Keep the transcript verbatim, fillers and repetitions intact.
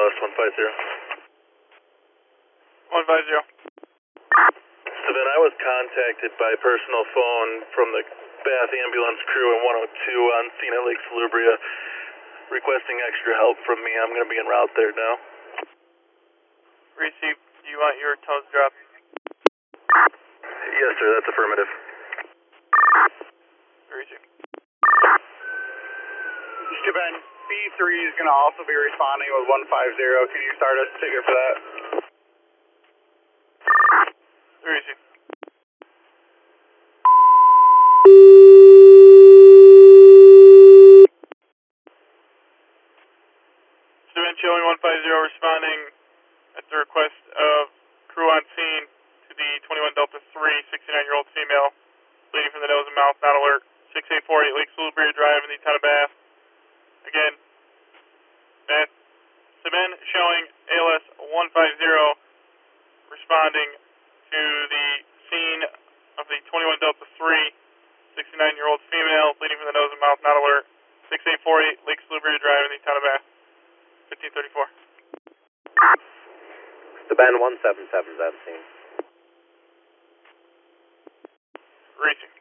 S one five zero. one five zero. Savannah, I was contacted by personal phone from the Bath ambulance crew in one oh two on scene at Lake Salubria requesting extra help from me. I'm going to be en route there now. Received. Do you want your toes dropped? Yes, sir, that's affirmative. Received. Steven, B three is going to also be responding with one five zero. Can you start us a ticket for that? Received. Steven, showing one five zero responding at the request of crew on scene to the twenty-one Delta three, sixty-nine-year-old female, bleeding from the nose and mouth, not alert. six eight four eight Lake Salubria Drive in the town of Bath. Again, Bath. Steven, showing A L S one five zero responding to the scene of the twenty-one Delta three, sixty-nine-year-old female, bleeding from the nose and mouth, not alert. six eight four eight Lake Salubria Drive in the town of Bath. fifteen thirty-four. Steven one seven seven is at the scene. Reaching.